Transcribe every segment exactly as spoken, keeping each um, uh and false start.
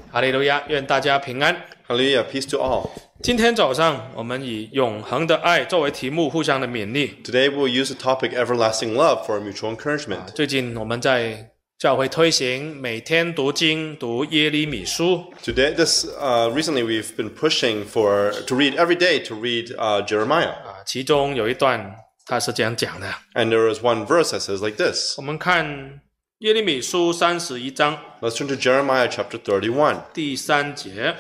哈利路亚，愿大家平安。 Hallelujah, peace to all. 今天早上我们以永恒的爱作为题目，互相的勉励。 Today we'll use the topic everlasting love for our mutual encouragement. 最近我们在教会推行每天读经，读耶利米书。 Today, this uh, recently we've been pushing for to read every day to read uh, Jeremiah, 啊，其中有一段他是这样讲的。 and there is one verse that says like this. 我们看耶利米书三十一章 Let's turn to Jeremiah chapter thirty-one, 第三节。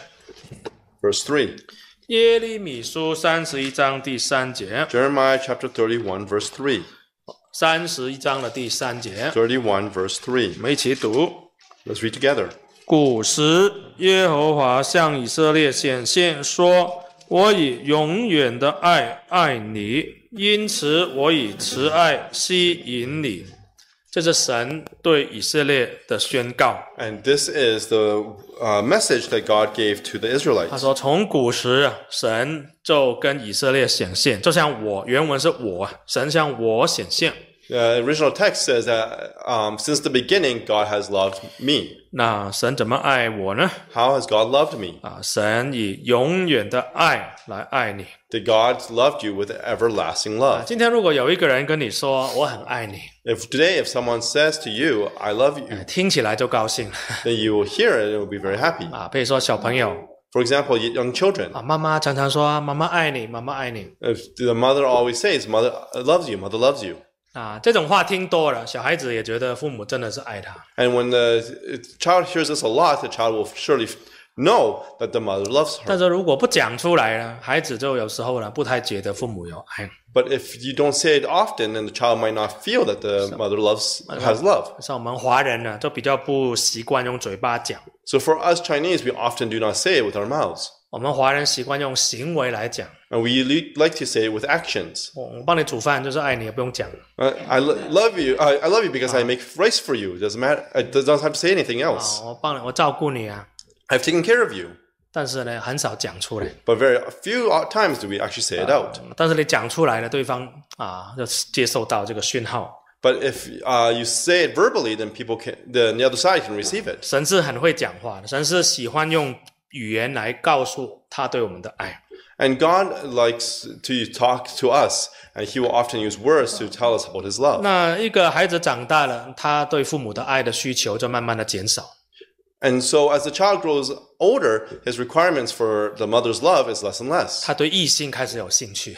verse three. 耶利米书三十一章第三节， Jeremiah chapter thirty-one, verse three. 三十一章的第三节， thirty-one, verse three. 我们一起读。 Let's read together. 古时耶和华向以色列显现说：我以永远的爱爱你，因此我以慈爱吸引你。这是神对以色列的宣告。 And this is the uh, message that God gave to the 他 Israelites. 说从古时啊，神就跟以色列显现，就像我，原文是我，神向我显现。 The original text says that um, since the beginning, God has loved me. 那神怎么爱我呢？ How has God loved me? 啊，神以永远的爱来爱你。 That God loved you with everlasting 啊， love. 今天如果有一个人跟你说我很爱你， If today, if someone says to you, I love you, 听起来就高兴 then you will hear it and you will be very happy. 啊。比如说小朋友 For example, young children. 啊，妈妈常常说妈妈爱你，妈妈爱你 If the mother always says, mother loves you, mother loves you. 啊，这种话听多了，小孩子也觉得父母真的是爱他。 And when the child hears this a lot, the child will surely know that the mother loves 但 her. 是如果不讲出来呢，孩子就有时候呢不太觉得父母有爱。 But if you don't say it often, then the child might not feel that the mother loves has love. 像我们华人呢，就比较不习惯用嘴巴讲， So for us Chinese, we often do not say it with our mouths. 我们华人习惯用行为来讲。 And we li- like to say it with actions. 我我帮你煮饭就是爱你，也不用讲。 Uh, I lo- love you. I, I love you because I make rice for you. It doesn't matter. I do- don't have to say anything 啊， else. 我帮你，我照顾你啊。 I've taken care of you. 但是呢，很少讲出来。 But very few times do we actually say it out. 但是你讲出来了，对方啊就接受到这个讯号。 But if uh, you say it verbally, then people can, the, the other side can receive it. 神是很会讲话的，神是喜欢用语言来告诉他对我们的爱。 And God likes to talk to us, and He will often use words to tell us about His love. 那一个孩子长大了，他对父母的爱的需求就慢慢的减少。 And so as the child grows older, his requirements for the mother's love is less and less. 他对异性开始有兴趣。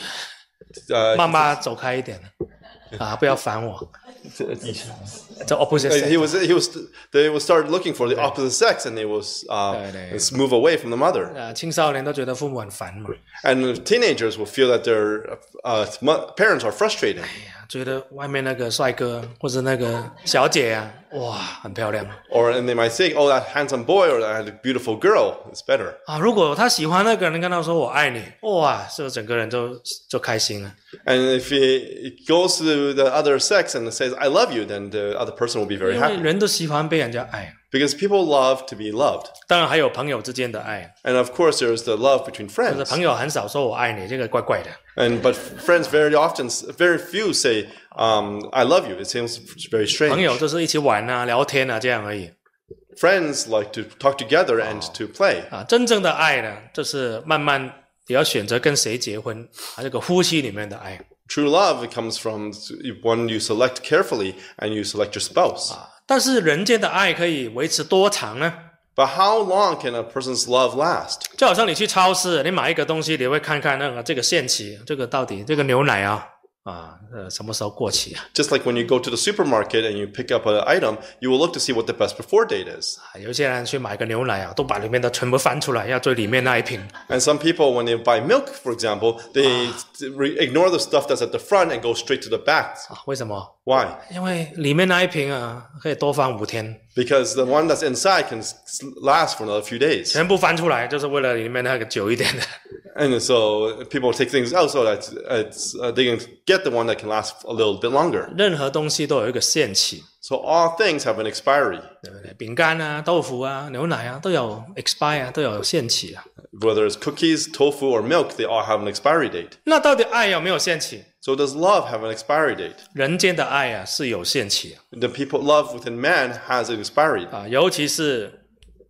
Uh, 妈妈走开一点啊，不要烦我。这 opposite he sex was, he was, they will start looking for the opposite sex, and they will uh, Right. move away from the mother. 啊，青少年都觉得父母很烦嘛， And teenagers will feel that their uh, mo- parents are frustrated. 哎呀，觉得外面那个帅哥或者那个小姐啊，哇，很漂亮 Or and they might think, oh, that handsome boy or that beautiful girl is better. 啊。如果他喜欢那个人，跟他说我爱你，哇，这整个人就就开心了。 And if he goes to the other sex and says, I love you, then the other person will be very 因为 happy. 人都喜欢被人家爱， Because people love to be loved. 当然还有朋友之间的爱， And of course, there's the love between 但是 friends. 朋友很少说我爱你，这个怪怪的。 And but friends very often, very few say, um, I love you. It seems very 朋友 strange. 就是一起玩啊、聊天啊这样而已 Friends like to talk together and to play. 啊。真正的爱呢，就是慢慢你要选择跟谁结婚啊，这个夫妻里面的爱。 True love, it comes from one you select carefully and you select your spouse. 但是人间的爱可以维持多长呢？ But how long can a person's love last? 就好像你去超市，你买一个东西，你会看看那个这个限期，这个到底这个牛奶啊啊呃什么时候过期啊？ Just like when you go to the supermarket and you pick up an item, you will look to see what the best before date is. 啊有些人去买个牛奶啊，都把里面的全部翻出来，要最里面那一瓶。 And some people, when they buy milk, for example, they re- ignore the stuff that's at the front and go straight to the back. 啊为什么？ Why? 因为里面那一瓶啊，可以多放五天， Because the one that's inside can s- last for another few days. 全部翻出来，就是为了里面那个久一点的。 And so people take things out so that it's, uh, they can get the one that can last a little bit longer. 任何东西都有一个限期， So all things have an expiry. 对不对？饼干啊、豆腐啊、牛奶啊，都有 expire 啊，都有限期啊。 Whether it's cookies, tofu, or milk, they all have an expiry date. 那到底爱有没有限期？ So does love have an expiry date? 人间的爱啊是有限期啊， The people love within man has an expiry. 啊尤其是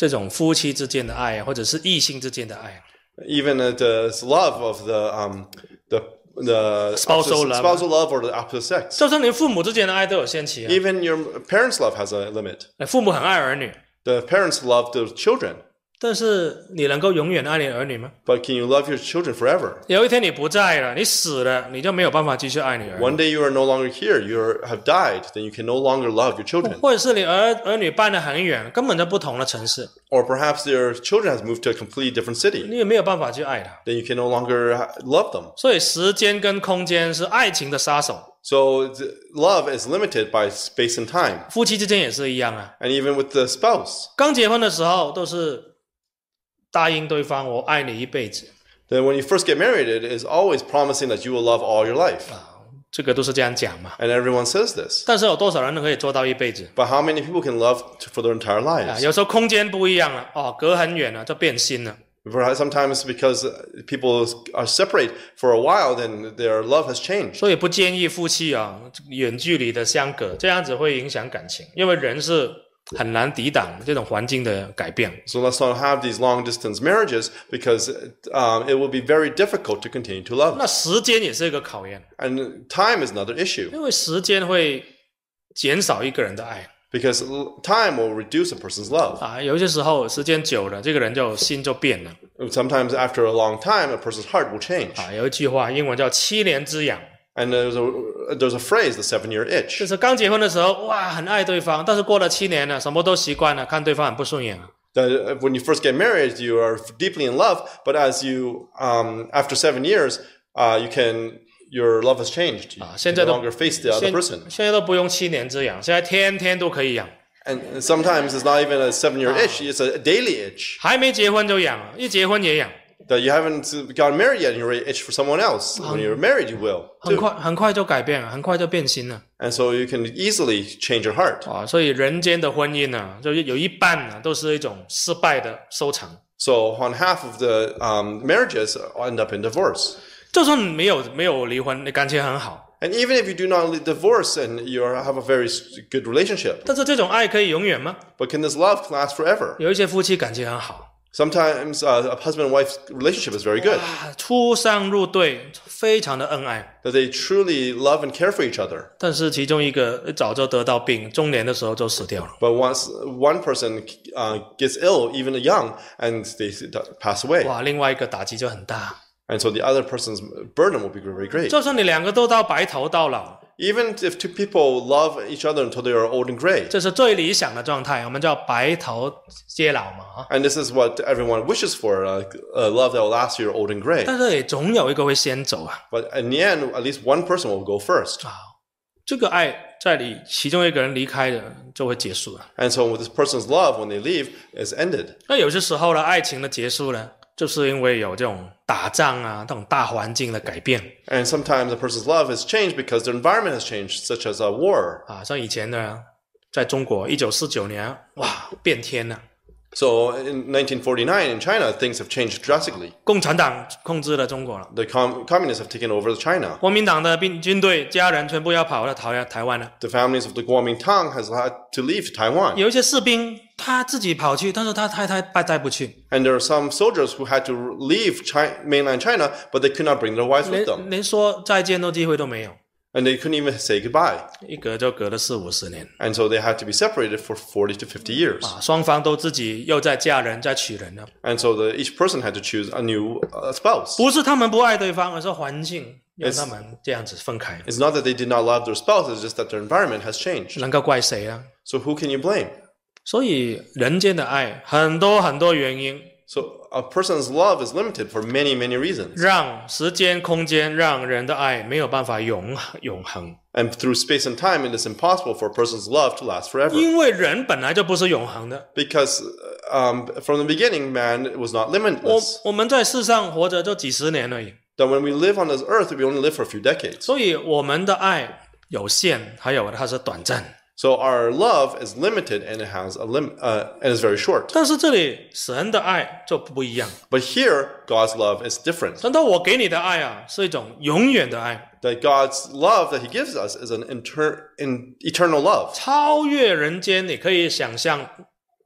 这种夫妻之间的爱啊，或者是异性之间的爱啊。 Even the love of the um the the Spousal opposite- love. spousal love or the opposite sex. 就算连父母之间的爱都有限期啊。 Even your parents' love has a limit. 父母很爱儿女， The parents love the children, 但是你能够永远爱你的儿女吗？ but can you love your children forever? 有一天你不在了，你死了，你就没有办法继续爱你儿女。 One day you are no longer here, you are, have died, then you can no longer love your children. 或者是你儿儿女搬得很远，根本就不同的城市， Or perhaps your children has moved to a completely different city, 你也没有办法去爱他。 then you can no longer ha- love them. 所以时间跟空间是爱情的杀手， So the love is limited by space and time. 夫妻之间也是一样啊。 And even with the spouse, 刚结婚的时候都是答应对方我爱你一辈子， then when you first get married, it is always promising that you will love all your life. 这个都是这样讲嘛。 And everyone says this. 但是有多少人可以做到一辈子 But how many people can love to, for their entire 啊？ lives? 有时候空间不一样了，哦，隔很远了，就变心了。 Perhaps Sometimes because people are separate for a while, then their love has changed. 所以不建议夫妻啊远距离的相隔，这样子会影响感情，因为人是很难抵挡这种环境的改变。 So let's not have these long distance marriages because um, it will be very difficult to continue to love. 那时间也是一个考验， And time is another issue 因为时间会减少一个人的爱 because l- time will reduce a person's love. 啊。有些时候时间久了，这个人就心就变了 Sometimes after a long time, a person's heart will change. 啊。有一句话，英文叫七年之痒， And there's a, there's a phrase, the seven-year 就 itch. 是刚结婚的时候，哇，很爱对方，但是过了七年了，什么都习惯了，看对方很不顺眼啊。 That uh, when you first get married, you are deeply in love, but as you, um, after seven years, uh, you can, your love has changed. You 啊， can 现在 no 都 longer face the other 现 person. 现在都不用七年之痒，现在天天都可以痒， And sometimes it's not even a seven-year itch; it's a daily itch 还没结婚就痒了，一结婚也痒， that you haven't gotten married yet, and you're ready to itch for someone else. When you're married, you will 很 too. 快很快就改变了，很快就变心了 And so you can easily change your heart. 啊。所以人间的婚姻呢、就有一半呢、都是一种失败的收场。 So on half of the um, marriages end up in divorce. 就算没有没有离婚，你感情很好， And even if you do not divorce and you are, have a very s- good relationship, 但是这种爱可以永远吗？ but can this love last forever? 有一些夫妻感情很好 Sometimes uh, a husband and wife relationship is very good, 啊，出双入对，非常的恩爱。 that they truly love and care for each other. 但是其中一个早就得到病，中年的时候就死掉了。 But once one person uh, gets ill, even young, and they pass away, 哇，另外一个打击就很大。 and so the other person's burden will be very great. 就算你两个都到白头到老， Even if two people love each other until they are old and gray, 这是最理想的状态，我们叫白头偕老嘛啊。 and this is what everyone wishes for, uh, a love that will last you old and gray. 但是也总有一个会先走啊。 But in the end, at least one person will go first. 这个爱在你其中一个人离开了，就会结束了。 And so with this person's love, when they leave, is ended. 那有些时候呢，爱情的结束呢，就是因为有这种打仗啊，这种大环境的改变 And sometimes a person's love has changed because their environment has changed, such as a war. 啊。像以前呢，在中国一九四九年，哇，变天了， So in nineteen forty-nine in China, things have changed drastically. 共产党控制了中国了， The com- communists have taken over China. 国民党的兵军队家人全部要跑到台台湾了。 The families of the Kuomintang has had to leave Taiwan. 有一些士兵他自己跑去，但是他太太带带不去， And there are some soldiers who had to leave China, mainland China, but they could not bring their wives with 连 them. 连说再见的机会都没有， And they couldn't even say goodbye. 一隔就隔了四五十年 And so they had to be separated for forty to fifty years. 啊，双方都自己又在嫁人再娶人了。 And so the, each person had to choose a new uh, spouse. 不是他们不爱对方，而是环境让他们这样子分开。 It's not that they did not love their spouse, it's just that their environment has changed. 能够怪谁啊？ So who can you blame? 所以人间的爱很多很多原因， So a person's love is limited for many, many reasons. 让时间、空间让人的爱没有办法永永恒， And through space and time, it is impossible for a person's love to last forever. 因为人本来就不是永恒的。 Because um, from the beginning, man was not 我 limitless. 我们在世上活着就几十年而已， That when we live on this earth, we only live for a few decades. 所以我们的爱有限，还有它是短暂。 So our love is limited and it has a lim- uh, and is very short. 但是这里神的爱就不一样， But here, God's love is different. 神到我给你的爱啊，是一种永远的爱， That God's love that He gives us is an inter- in eternal love. 超越人间你可以想象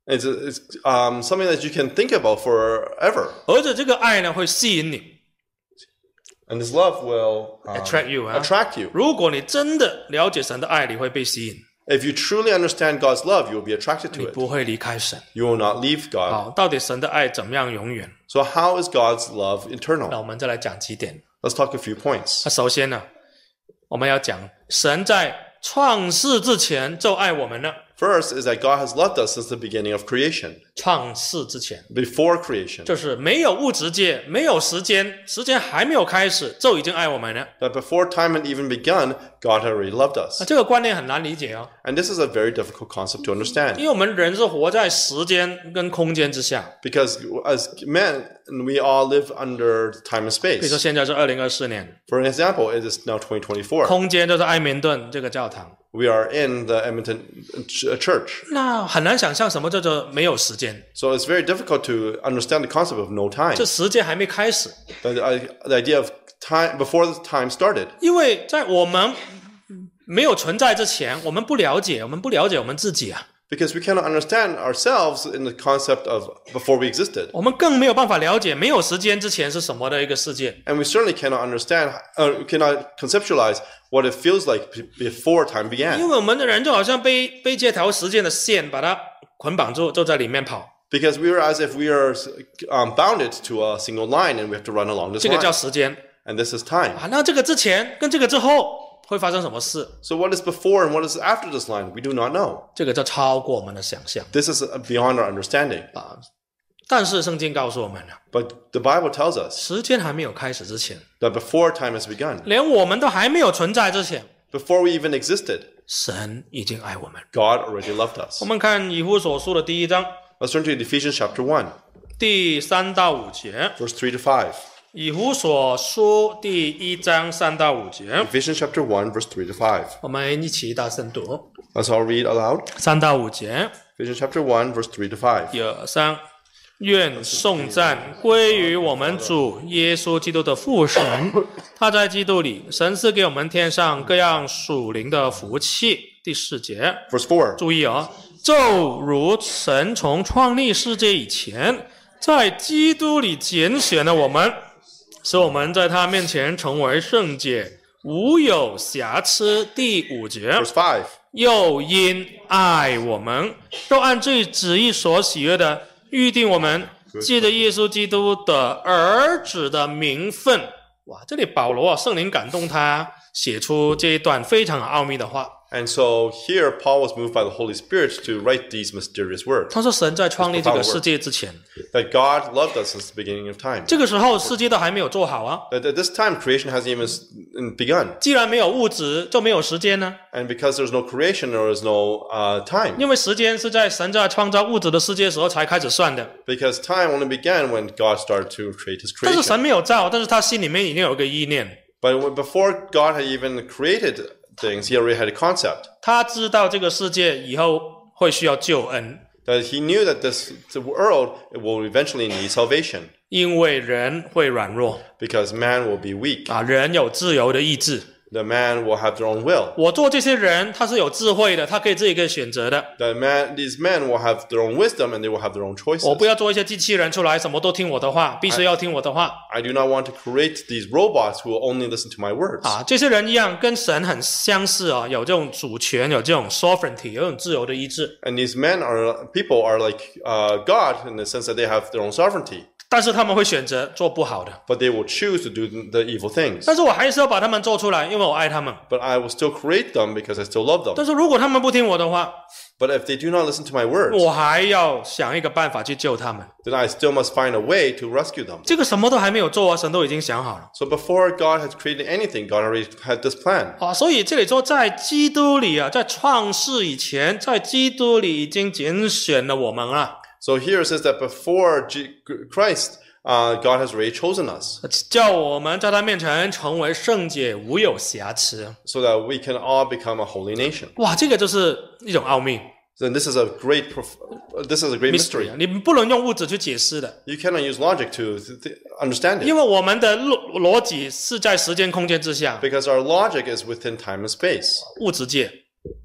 It's, it's um, something that you can think about forever. 而且这个爱呢会吸引你 And this love will um, attract you 啊 attract you. 如果你真的了解神的爱，你会被吸引， If you truly understand God's love, you will be attracted 你 to it. 不会离开神。 You will not leave God. 好，到底神的爱怎么样永远？ So how is God's love 那 eternal? 我们再来讲几点。 Let's talk a few points. 那首先呢，我们要讲神在创世之前就爱我们了。 First is that God has loved us since the beginning of creation, 创世之前， before creation. 就是没有物质界，没有时间，时间还没有开始，就已经爱我们了。 That before time had even begun, God had already loved 啊， us. 这个观念很难理解哦， And this is a very difficult concept to understand. 因为我们人是活在时间跟空间之下。 Because as men, we all live under time and 比如说 space. 现在是二零二四年， For an example, it is now twenty twenty-four. 空间就是埃明顿这个教堂， We are in the Edmonton ch- church. 那很难想象什么叫做没有时间， So it's very difficult to understand the concept of no time. 这时间还没开始， The, the idea of time before the time started. 因为在我们没有存在之前，我们不了解，我们不了解我们自己啊， Because we cannot understand ourselves in the concept of before we existed. 我们更没有办法了解没有时间之前是什么的一个世界。 And we certainly cannot understand, uh, cannot conceptualize what it feels like b- before time 因 began. 为我们的人就好像被被这条时间的线把它捆绑住，就在里面跑， Because we are as if we are um, bounded to a single line and we have to run along this 这个叫 line. 时间 And this is time. 啊。那这个之前跟这个之后会发生什么事？ So what is before and what is after this line? We do not know. 这个就超过我们的想象 This is beyond our understanding. 啊。但是圣经告诉我们了， But the Bible tells us 时间还没有开始之前， that before time has begun, 连我们都还没有存在之前， before we even existed, 神已经爱我们。 God already loved us. 我们看以弗所书的第一章 Let's turn to Ephesians chapter one, 第三到五节。 verse three to five. 以弗所书第一章三到五节， Ephesians chapter one, verse three to five. 我们一起大声读 Let's all read aloud. 三到五节。 Ephesians chapter one, verse three to five. 一二三，愿颂赞归于我们主耶稣基督的父神，他在基督里，神赐给我们天上各样属灵的福气。第四节， Verse four. 注意哦，就如神从创立世界以前，在基督里拣选了我们，使我们在他面前成为圣洁，无有瑕疵。第五节， Verse five. 又因爱我们，都按这旨意所喜悦的预定我们，借着耶稣基督的儿子的名分。哇，这里保罗啊，圣灵感动他写出这一段非常奥秘的话。 And so here Paul was moved by the Holy Spirit to write these mysterious words. 他说，神在创立这个世界之前， That God loved us since the beginning of time. 这个时候世界都还没有做好啊。 That at this time creation hasn't even s- begun. 既然没有物质，就没有时间呢。 And because there's no creation, there is no uh, time. 因为时间是在神在创造物质的世界的时候才开始算的。 Because time only began when God started to create his 但是 creation. 神没有造，但是他心里面已经有一个意念， But when, before God had even created things, he already had a concept. 他知道这个世界以后会需要救恩。 That he knew that this the world will eventually need salvation. 因为人会软弱 Because man will be weak. 啊，人有自由的意志。 The man will have their own will. 我做这些人，他是有智慧的，他可以自己可以选择的。 The man, these men will have their own wisdom and they will have their own choices. 我不要做一些机器人出来，什么都听我的话，必须要听我的话 I do not want to create these robots who will only listen to my words. 啊。这些人一样，跟神很相似啊，有这种主权，有这种 sovereignty，有这种自由的意志。 And these men are people are like uh, God in the sense that they have their own sovereignty, 但是他们会选择做不好的。 but they will choose to do the evil things. 但是我还是要把他们做出来，因为我爱他们。 But I will still create them because I still love them. 但是如果他们不听我的话， But if they do not listen to my words, 我还要想一个办法去救他们。 then I still must find a way to rescue them. 这个什么都还没有做啊，神都已经想好了 So before God has created anything, God already had this plan. 啊。所以这里说，在基督里啊，在创世以前，在基督里已经拣选了我们了。 So here it says that before G- Christ, uh, God has already chosen us 叫我们在他面前成为圣洁，无有瑕疵。 so that we can all become a holy nation. 哇，这个就是一种奥秘 So this is a great, prof- this is a great mystery. 你不能用物质去解释的， You cannot use logic to th- th- understand 因 it 为我们的逻逻辑是在时间空间之下， because our logic is within time and space. 物质界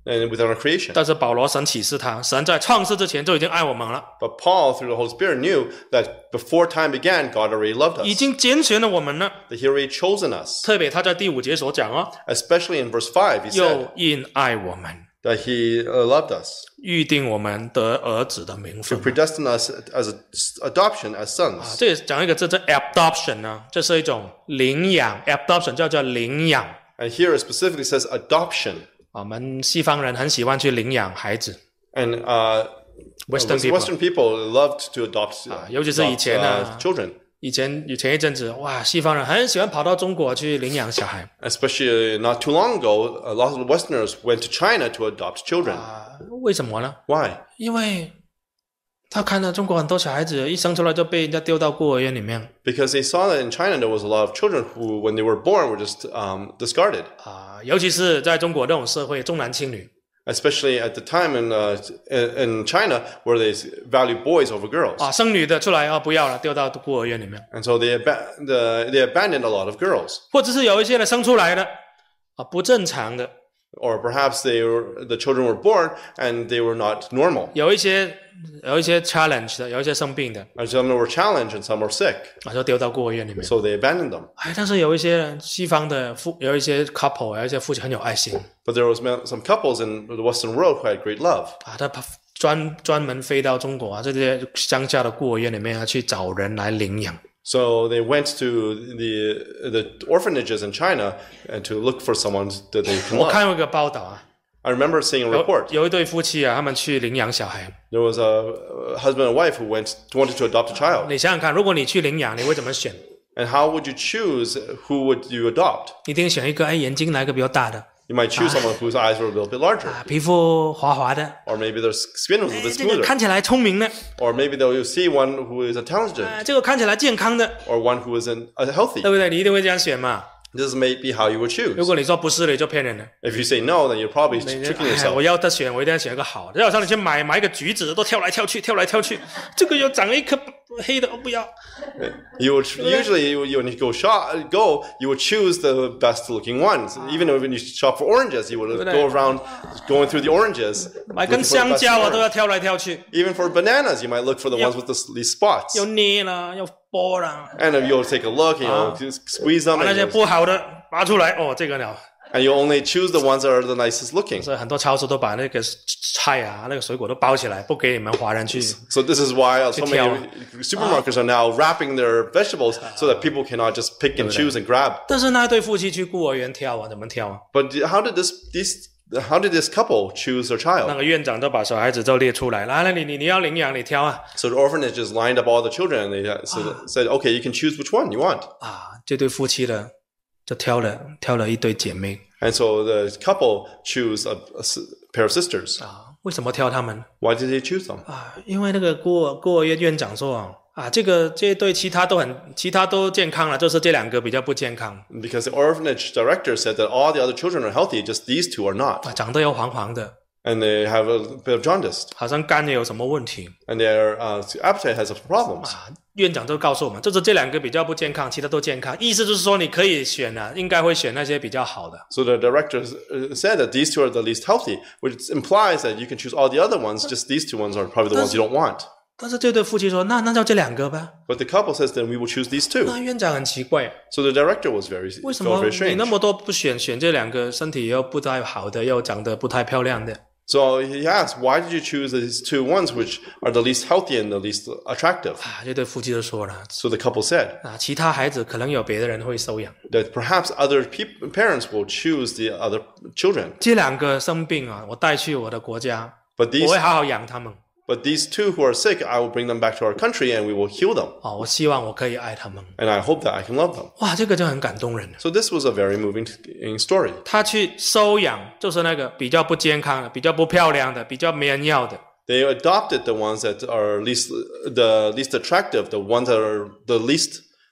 and within our creation. 但是保罗神启示他，神在创世之前就已经爱我们了， But Paul, through the Holy Spirit, knew that before time began, God already loved 已 us. 经拣选了我们了。 That He already chosen us. 特别他在第五节所讲哦， Especially in verse five, He 又 said 因爱我们， that He uh, loved us. 预定我们得儿子的名 To 分。 predestine us as a, adoption as sons. 这也讲一个字，这 adoption 呢，这是一种领养 ，adoption 叫做领养。 And here it specifically says adoption. 我们西方人很喜欢去领养孩子 And uh, ，Western people。 Western people loved to adopt, uh, 尤其是以前呢， uh, children. 以前以前一阵子，哇，西方人很喜欢跑到中国去领养小孩 Especially not too long ago, a lot of the Westerners went to China to adopt children. 啊，为什么呢？ Why? 因为他看到中国很多小孩子一生出来就被人家丢到孤儿院里面 Because they saw that in China there was a lot of children who, when they were born, were just um, discarded. 啊，尤其是在中国这种社会，重男轻女 Especially at the time in uh, in in China, where they value boys over girls, 啊，生女的出来啊不要了，丢到孤儿院里面， and so they ab- the, they abandoned a lot of girls. 或者是有一些呢生出来的啊不正常的， Or perhaps they were the children were born and they were not normal. 有一些有一些 challenge 的，有一些生病的 And some were challenged and some were sick, 啊，就丢到孤儿院里面。 so they abandoned them. 哎，但是有一些西方的父，有一些 couple，有一些夫妻很有爱心 But there was some couples in the Western world who had great love. 啊，他专专门飞到中国啊，这些乡下的孤儿院里面啊，去找人来领养。 So they went to the the orphanages in China and to look for someone that they can 我 love. 看过一个报道啊， I remember seeing a 有 report. 有一对夫妻啊，他们去领养小孩。 There was a husband and wife who went wanted to adopt a child. 你想想看，如果你去领养，你会怎么选？ And how would you choose who would you adopt? 一定选一个，哎，眼睛来个比较大的 You might choose someone whose eyes were a little bit larger, 啊，皮肤滑滑的， or maybe their skin was a 哎 bit 这个 smoother, 看起来聪明的， or maybe they'll see one who is intelligent, 啊，这个看起来健康的， or one who is in, uh, healthy. 对不对？你一定会这样选嘛。 This may be how you would choose. 如果你说不是的，你就骗人了。 If you say no, then you're probably 你 tricking 哎，我 yourself. 要得选，我一定要选一个好的。就好像你去买买一个橘子，都跳来跳去，跳来跳去，这个又长了一颗黑的，我不要。 You would usually you, you, when you go shop, go, you would choose the best looking ones. Even when you shop for oranges, you would go around going through the oranges. 买根 looking for the 香 best 蕉啊，都 orange. 要跳来跳去， Even for bananas, you might look for the ones with the, these spots. 又捏啦，又剥啦， And then you'll take a look, you know, just squeeze them, 把那 and 些 you'll, 不好的拔出来，哦，这个了。 and you only choose the ones that are the nicest looking. 所以很多超市都把那个菜啊、那个水果都包起来，不给你们华人去。 So this is why uh, so 去挑。 many supermarkets are now wrapping their vegetables so that people cannot just pick and choose and grab. 但是那对夫妻去孤儿园挑啊，怎么挑啊？ But how did this these how did this couple choose their 那 child? 个院长都把小孩子都列出来，来来，你你你要领养，你挑啊。 So the orphanages lined up all the children and they uh, so said, okay, you can choose which one you want. 啊，这对夫妻的就挑了挑了一对姐妹 And so the couple choose a, a s- pair of sisters. 啊。为什么挑他们 Why did they choose them? 啊？因为那个孤儿孤儿院院长说啊，啊，这个这一对其他都很其他都健康了，就是这两个比较不健康 Because the orphanage director said that all the other children are healthy, just these two are not. 啊，长得又黄黄的， And they have a bit of jaundice. 好像肝也有什么问题 And their uh, appetite has some problems. 啊。院长就告诉我们，就是这两个比较不健康，其他都健康。意思就是说，你可以选啊，应该会选那些比较好的。 So the director uh, said that these two are the least healthy, which implies that you can choose all the other ones, just these two ones are probably the ones you don't want. 但是这对夫妻说，那那就这两个吧。 But the couple says then we will choose these two. 那院长很奇怪， So the director was very 为什 felt 么 very 你 strange. 那么多不选选这两个身体又不太好的，又长得不太漂亮的？ So he asked, why did you choose these two ones which are the least healthy and the least attractive? 啊，这对夫妻就说了 So the couple said 啊，其他孩子可能有别的人会收养， that perhaps other peop- parents will choose the other children. 这两个生病啊，我带去我的国家， But 我 these, 会好好养他们 but these two who are sick, I will bring them back to our country and we will heal them. 啊，我希望我可以爱他们。 And I hope that I can love them. 哇，这个就很感动人了。 So this was a very moving story. 他去收养，就是那个比较不健康的、比较不漂亮的、比较没人要的。 They adopted the ones that are least, the least attractive, the ones that are the least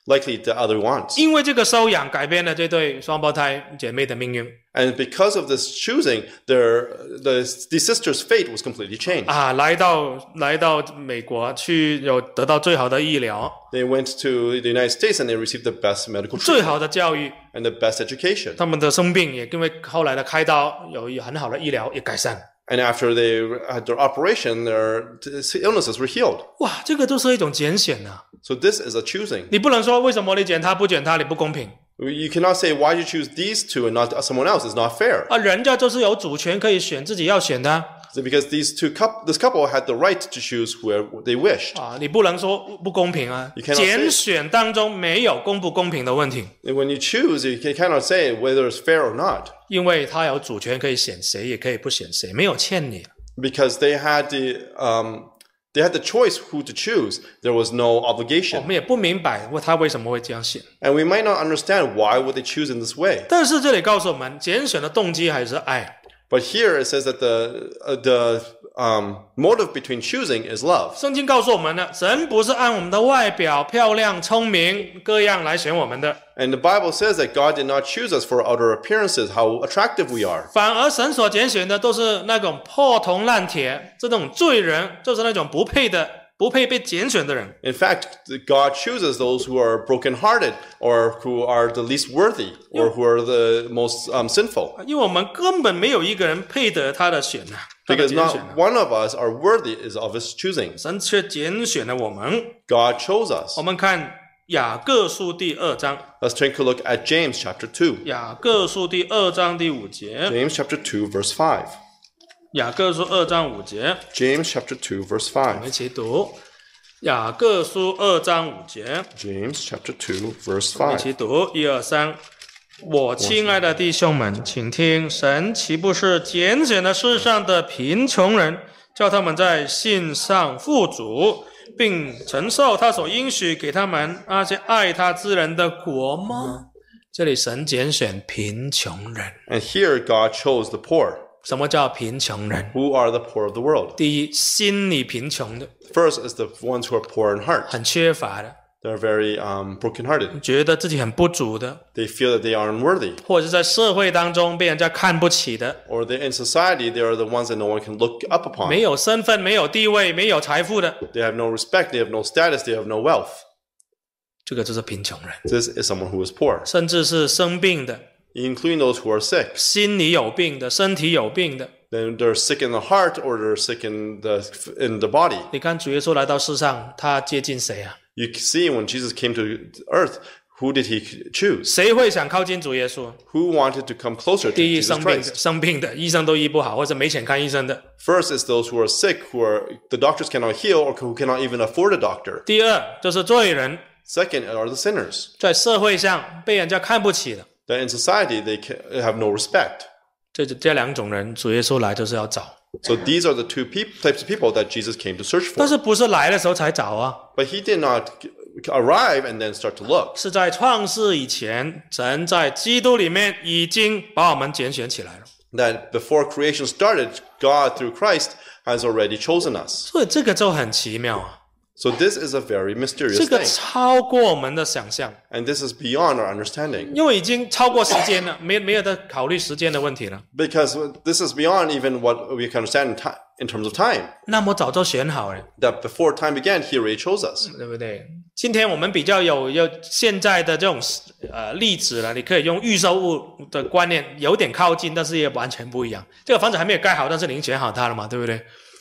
likely the other ones. 因为这个收养改变了这对双胞胎姐妹的命运 And because of this choosing, their the these sisters' fate was completely changed. 啊，来到来到美国去有得到最好的医疗， They went to the United States and they received the best medical 最 treatment 好的教育， and the best education. 他们的生病也因为后来的开刀有很好的医疗也改善。 And after they had their operation, their illnesses were healed. 哇，这个就是一种拣选啊！ So this is a choosing. 你不能说为什么你拣他不拣他，你不公平 You cannot say why you choose these two and not someone else. It's not fair. 啊！人家就是有主权可以选自己要选的啊 Because these two couple, this couple had the right to choose whoever they wished. 啊，你不能说不公平啊 You！cannot say- 拣选当中没有公不公平的问题， And when you choose, you can- cannot say whether it's fair or not. 因为他有主权可以选谁，也可以不选谁，没有欠你。 Because they had the um, they had the choice who to choose. There was no 我 obligation. 们也不明白他为什么会这样选， And we might not understand why would they choose in this way. 但是这里告诉我们，拣选的动机还是爱。 But here it says that the uh, the um, motive between choosing is love. 圣经告诉我们呢，神不是按我们的外表、漂亮、聪明各样来选我们的， And the Bible says that God did not choose us for outer appearances, how attractive we are. 反而神所拣选的都是那种破铜烂铁，这种罪人，就是那种不配的、不配被拣选的人。 In fact, God chooses those who are brokenhearted or who are the least worthy or who are the most um, sinful. 因为我们根本没有一个人配得他的选呐、啊，他的 Because 拣选、 not 啊。 one of us are worthy is of his choosing. 神却拣选了我们。 God chose us. 我们看雅各书第二章， Let's take a look at James chapter two. 雅各书第二章第五节， James chapter two verse five. 雅各书二章五节， James chapter two verse 我们 five. 一起读。雅各书二章五节， James chapter two verse 我们一 five. 起读，一二三。我亲爱的弟兄们，请听，神岂不是拣选了世上的贫穷人，叫他们在信上富足，并承受他所应许给他们那些爱他之人的国吗？这里神拣选贫穷人。 And here God chose the poor. 什么叫贫穷人？ Who are the poor of the world? 第一，心理贫穷的， First is the ones who are poor in heart. 很缺乏的， They're very um, brokenhearted. 觉得自己很不足的， They feel that they are unworthy. 或者是在社会当中被人家看不起的， Or they, in society, they are the ones that no one can look up 没 upon. 有身份、没有地位、没有财富的， They have no respect, they have no status, they have no wealth. 这个就是贫穷人。 This is someone who is poor. 甚至是生病的、 Including those who are sick. 心理有病的、身体有病的。 Then they're sick in the heart or they're sick in the in the body. 你看主耶稣来到世上，他接近谁啊？ You can see when Jesus came to earth, who did he choose? 谁会想靠近主耶稣？ Who wanted to come closer to 第一， Jesus 生病的， Christ? 生病的，医生都医不好，或者没钱看医生的。 First is those who are sick, who are the doctors cannot heal or who cannot even afford a doctor. 第二，就是罪人， Second are the sinners. 在社会上被人家看不起的。 That in society they can, have no respect. 这这两种人，主耶稣来就是要找， So these are the two peop- types of people that Jesus came to search 但 for. 是不是来的时候才找啊？ But he did not arrive and then start to look. 是在创世以前，神在基督里面已经把我们拣选起来了。 That before creation started, God through Christ has already chosen us. 所以这个就很奇妙啊， So this is a very mysterious 这个 thing. 超过我们的想象， And this is beyond our understanding. 因为已经超过时间了，没没有得考虑时间的问题了。 Because this is beyond even what we can understand in, ti- in terms of time. 那么早就选好了， That before time began, he already chose us. 对不对？今天我们比较有有现在的这种呃例子了，你可以用预售物的观念有点靠近，但是也完全不一样。这个房子还没有盖好，但是你已经选好它了嘛，对不对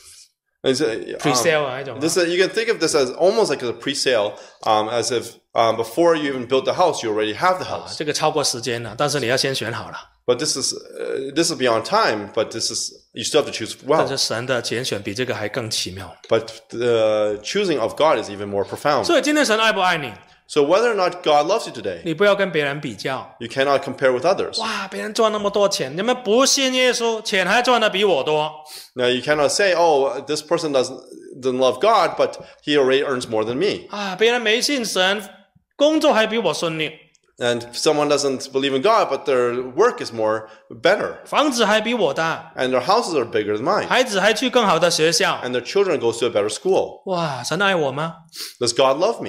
It's a- ？pre-sale um, 啊那种。 this is, you can think of this as almost like a pre-sale, um, as if um, before you even built the house, you already have the house. 这个超过时间了，但是你要先选好了。 But this is uh, this is beyond time. But this is you still have to choose 但 well. 是神的拣选比这个还更奇妙。 But the choosing of God is even more profound. 所以今天神爱不爱你， So whether or not God loves you today, 你不要跟别人比较。 you cannot compare with others. 哇，别人赚那么多钱，你们不信耶稣，钱还赚的比我多。 Now you cannot say, "Oh, this person doesn't doesn't love God, but he already earns more than me." 啊，别人没信神，工作还比我顺利， And someone doesn't believe in God, but their work is more better, 房子还比我大， and their houses are bigger than mine, 孩子还去更好的学校。 and their children goes to a better school. 哇，神爱我吗？ Does God love me?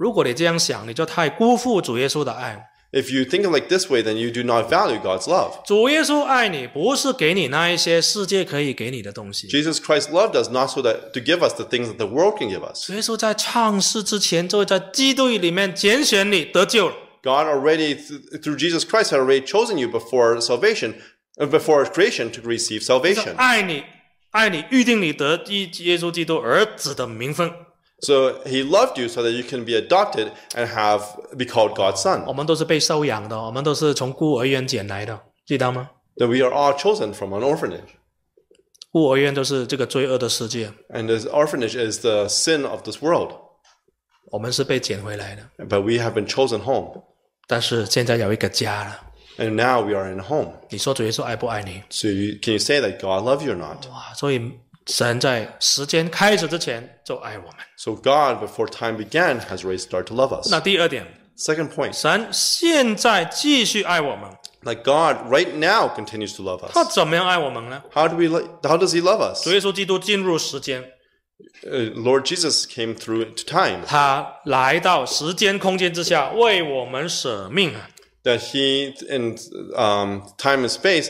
如果你这样想，你就太辜负主耶稣的爱。 If you think of it like this way, then you do not value God's love. 主耶稣爱你，不是给你那一些世界可以给你的东西。 Jesus Christ loved us not so that to give us the things that the world can give us. 主耶稣在创世之前，就会在基督里面拣选你得救了。 God already, through Jesus Christ, had already chosen you before salvation, before creation to receive salvation. 爱你，爱你，预定你得耶稣基督儿子的名分。 So he loved you so that you can be adopted and have be called God's son. 我们都是被收养的，我们都是从孤儿院捡来的，记得吗？ That we are all chosen from an orphanage. 孤儿院就是这个罪恶的世界， And this orphanage is the sin of this world. 我们是被捡回来的。 But we have been chosen home. 但是现在有一个家了， And now we are in a home. 你说主耶稣爱不爱你？ So you, can you say that God loves you or not? 哇！所以神在时间开始之前就爱我们。 So God, before time began, has already started to love us. 那第二点， Second point, 神现在继续爱我们， that God right now continues to love 他 us. 怎么样爱我们呢？ How do we? Li- how does He love us? 主耶稣基督进入时间， Uh, Lord Jesus came through to time. 他来到时间空间之下，为我们舍命啊！ That He, in um, time and space,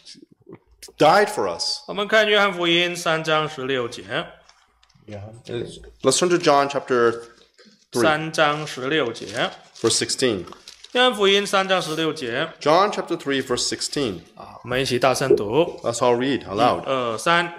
died for us. 我们看约翰福音三章十六节， Let's turn to John chapter three, 三章十六节， verse sixteen. 约翰福音三章十六节 John chapter three, verse sixteen. 啊，我们一起大声读， Let's all read aloud. 二三，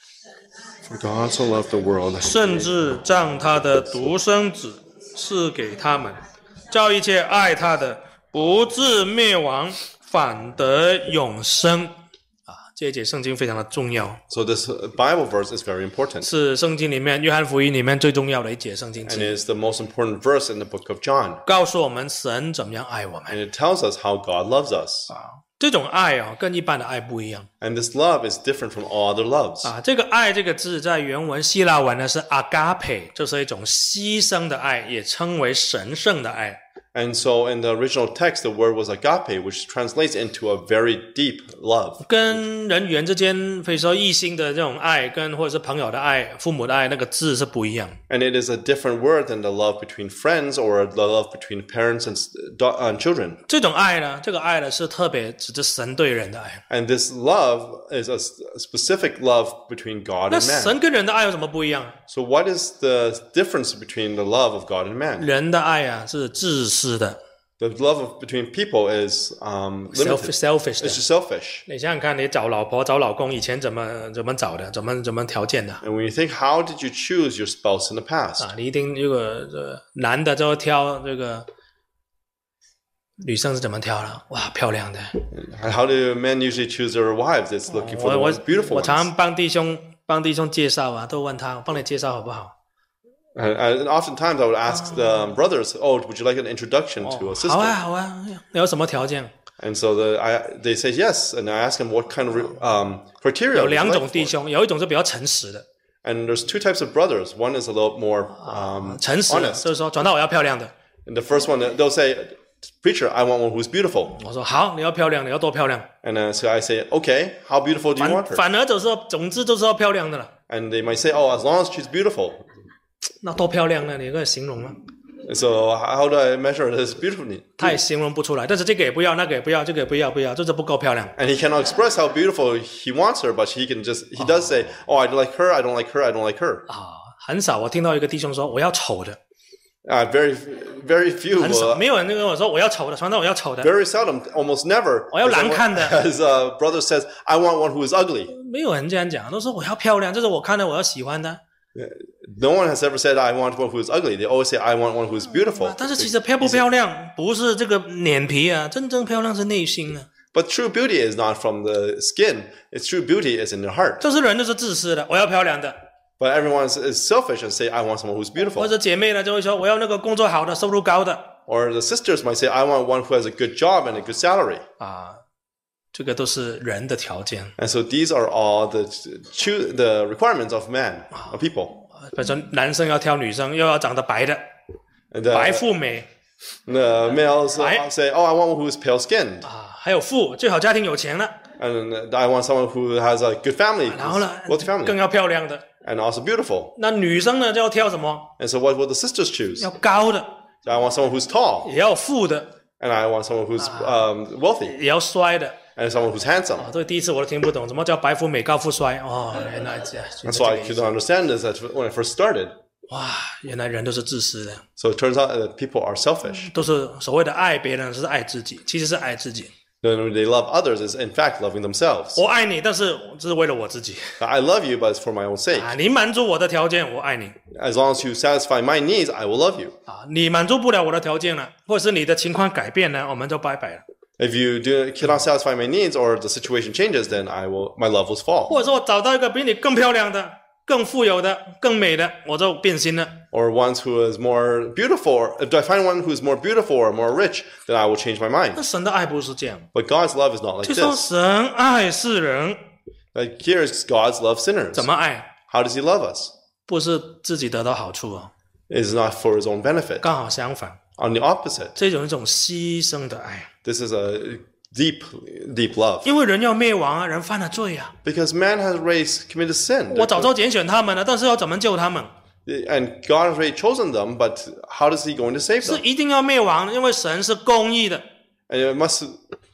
For God so loved the world. 甚至将他的独生子赐给他们，叫一切爱他的不至灭亡，反得永生。啊，这一节圣经非常的重要， So this Bible verse is very important. 是圣经里面约翰福音里面最重要的一节圣经 And 之一， is the most important verse in the book of John. 告诉我们神怎么样爱我们。 And it tells us how God loves us. 这种爱啊，跟一般的爱不一样 And this love is different from all other loves. 啊。这个爱这个字在原文希腊文呢是 agape， 就是一种牺牲的爱，也称为神圣的爱。 And so in the original text, the word was agape, which translates into a very deep love. 跟人与人之间，比如说异性的这种爱，跟或者是朋友的爱、父母的爱，那个字是不一样。 And it is a different word than the love between friends or the love between parents and, and children. 这种爱呢，这个爱呢是特别指着神对人的爱。 And this love is a specific love between God 那 and man. 神跟人的爱有什么不一样？ So what is the difference between the love of God and man? 人的爱啊是自私的 The love of, between people is um, ，self limited. selfish It's 的。 just selfish. 你想想看，你找老婆、找老公，以前怎么怎么找的？怎么怎么条件的？ And when you think, how did you choose your spouse in the past? 啊，你一定这个这个男的就会挑这个女生是怎么挑的？哇，漂亮的！ And how do men usually choose their wives? It's looking for 我 the 我 ones beautiful 我 ones. 常常帮弟兄帮弟兄介绍啊，都问他，我帮你介绍好不好？ And, and oftentimes I would ask the brothers, "Oh, would you like an introduction to a 好啊 sister?" 好啊，你有什么条件？ And so the, I, they say yes, and I ask them what kind of um, criteria. 有 would you 两 like 种弟 for? 兄，有一种是比较诚实的， And there's two types of brothers. One is a little more um, 诚实的 honest. 就是说，传道我要漂亮的。 And the first one, they'll say, "Preacher, I want one who's beautiful." 我说好，你要漂亮，你要多漂亮。 And uh, so I say, "Okay, how beautiful do you 反 want her?" 反而就是说，总之就是要漂亮的了。 And they might say, "Oh, as long as she's beautiful." 那多漂亮呢？你可以形容吗？ So how do I measure this beautifully? 他也形容不出来。但是这个也不要，那个也不要，这个也不要，不要，就是不够漂亮。 And he cannot express how beautiful he wants her, but he can just, he does say, "Oh, I don't like her, I don't like her, I don't like her." 啊，很少我听到一个弟兄说我要丑的， Uh, very, very few, 很少， uh, 没有人跟我说我要丑的，传道我要丑的， very seldom, almost never. 我要难看的。 As a brother says, "I want one who is ugly." 没有人这样讲，都说我要漂亮，这是我看的我要喜欢的。 No one has ever said, "I want one who is ugly." They always say, "I want one who is beautiful." 但是其实漂不漂亮不是这个脸皮啊，真正漂亮是内心啊。 But true beauty is not from the skin. Its true beauty is in your heart. 就是人就是自私的，我要漂亮的， But everyone is, is selfish and say, "I want someone who's 或 beautiful." 者姐妹呢就会说我要那个工作好的，收入高的 Or the sisters might say, "I want one who has a good job and a good salary." 啊，这个都是人的条件。 And so these are all the choo- the requirements of man, of people. 比如说男生要挑女生，又要长得白的， And the, 白富美 the males uh, Right. say, "Oh, I want one who is pale skinned." 啊，还有富，最好家庭有钱了， And I want someone who has a good family, 然后呢 wealthy 更 family, 要漂亮的。 and also beautiful. 那女生呢就要挑什么？ And so what will the sisters choose? 要高的， So I want someone who's tall, 也要富的， and I want someone who's um, wealthy, 也要帅的。 and someone who's handsome. 哦，这第一次我都听不懂，什么叫白富美高富帅？哦，原来这样。 That's why I couldn't understand this at- when I first started. 哇，原来人都是自私的， So it turns out that people are selfish. 都是所谓的爱别人是爱自己，其实是爱自己。 Then when they love others is in fact loving themselves. 我爱你，但是这是为了我自己 I love you, but it's for my own sake. 啊！你满足我的条件，我爱你 As long as you satisfy my needs, I will love you. 啊！你满足不了我的条件了，或者是你的情况改变了，我们就拜拜了。 If you do cannot satisfy my needs or the situation changes, then I will my love will fall. 或者说我找到一个比你更漂亮的、更富有的、更美的，我就变心了。 Or one who is more beautiful. Or if I find one who is more beautiful or more rich, then I will change my mind. 那神的爱不是这样， But God's love is not like 就说 this. 神爱世人， Like here is God's love sinners. 怎么爱？ How does He love us? 不是自己得到好处哦， It is not for His own benefit. 刚好相反， On the opposite, 这种一种牺牲的爱。 this is a deep, deep love. 因为人要灭亡啊，人犯了罪啊。 Because man has raised committed sin. 我早就拣选他们了，但是要怎么救他们？ And God has already chosen them, but how is He going to save 是 them? 一定要灭亡，因为神是公义的。 And it must.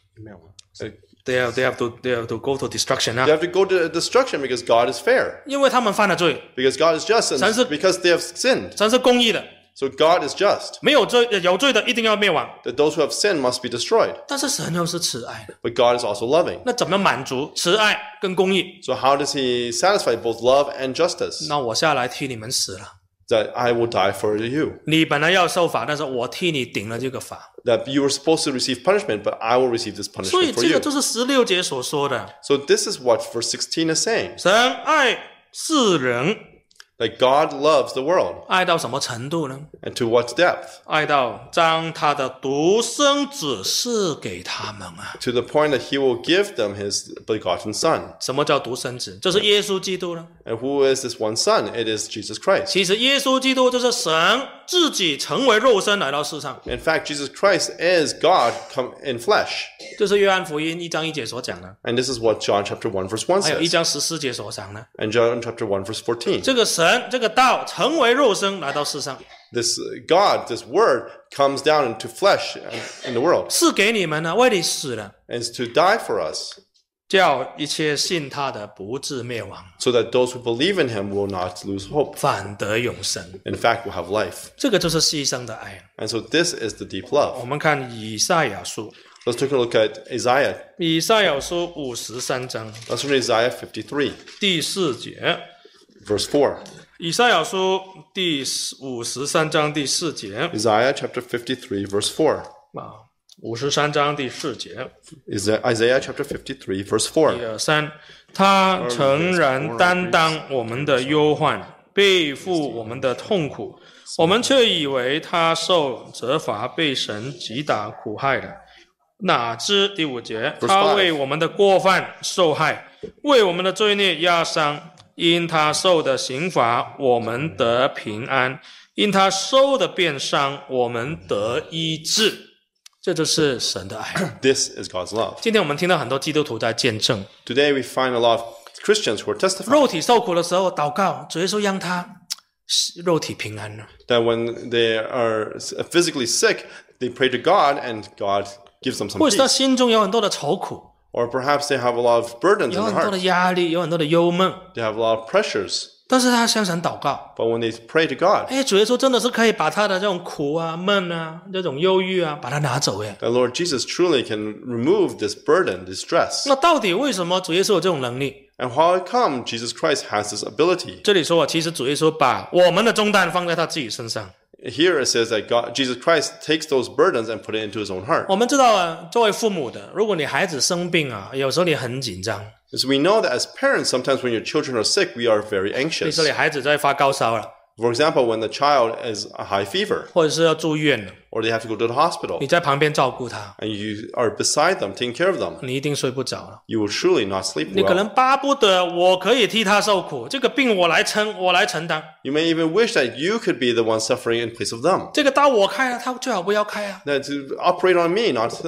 They have, they have to, they have to go to destruction 啊 They，have to go to destruction because God is fair. 因为他们犯了罪， Because God is just, and 神是- because they have sinned. 神是公义的， So God is just. 没有罪有罪的一定要灭亡。 That those who have sinned must be destroyed. 但是神又是慈爱的， But God is also loving. 那怎么满足慈爱跟公义？ So how does He satisfy both love and justice? 那我下来替你们死了， That I will die for you. 你本来要受罚，但是我替你顶了这个罚。 That you were supposed to receive punishment, but I will receive this 所以 punishment for 这个 you. 就是十六节所说的， So this is what verse sixteen is saying. 神爱世人， That God loves the world. 爱到什么程度呢？ And to what depth? 爱到将他的独生子赐给他们啊！ To the point that He will give them His begotten Son. 什么叫独生子？就是耶稣基督了。 And who is this one Son? It is Jesus Christ. 其实耶稣基督就是神自己成为肉身来到世上， In fact, Jesus Christ is God come in flesh. 就是约翰福音一章一节所讲的， And this is what John chapter one verse one 还有一 says. 章十四节所讲的。 And John chapter one verse fourteen. 这个神，这个道成为肉身来到世上， This God, this word comes down into flesh in the world. 是给你们的，为你死了， And is to die for us. 叫一切信他的不至灭亡， So that those who believe in Him will not lose hope. 反得永生。 In fact, will have life. 这个就是牺牲的爱。 And so this is the deep love. 我们看以赛亚书， Let's take a look at Isaiah. 以赛亚书五十三章 Let's read Isaiah fifty-three, 第四节。 verse four. 以赛亚书第五十三章第四节 Isaiah chapter fifty-three, verse four. 啊，五十三章第四节， Isaiah chapter fifty-three, verse four. 一二三，他诚然担当我们的忧患，背负我们的痛苦，我们却以为他受责罚，被神击打苦害了。哪知第五节，他为我们的过犯受害，为我们的罪孽压伤。因他受的刑罚，我们得平安；因他受的鞭伤，我们得医治。这就是神的爱。 This is God's love. 今天我们听到很多基督徒在见证， Today we find a lot of Christians who are testifying 肉体受苦的时候祷告，主耶稣让他肉体平安了。 that when they are physically sick, they pray to God and God gives them some 或者是他 peace. 心中有很多的愁苦， Or perhaps they have a lot of burdens 有 in 很 their 多的 heart. 压力，有很多的忧闷， They have a lot of pressures. 但是他向神祷告， But when they pray to God, 哎，主耶稣真的是可以把他的这种苦啊、闷啊、这种忧郁啊，把它拿走哎。 the Lord Jesus truly can remove this burden, this stress. 那到底为什么主耶稣有这种能力？ And how it come Jesus Christ has this ability? 这里说啊，其实主耶稣把我们的重担放在他自己身上。 Here it says that God, Jesus Christ takes those burdens and put it into His own heart. 我们知道啊，作为父母的，如果你孩子生病啊，有时候你很紧张， So we know that as parents, sometimes when your children are sick, we are very 比如 anxious. 说你孩子在发高烧了， For example, when the child is a high fever, 或者是要住院了， or they have to go to the hospital, 你在旁边照顾他， and you are beside them, taking care of them, 你一定睡不着了。 you will surely not sleep 你可能 well. 巴不得我可以替他受苦，这个病我来撑，我来承担， You may even wish that you could be the one suffering in place of them. 这个刀我开了，他最好不要开啊。 That to operate on me, not them.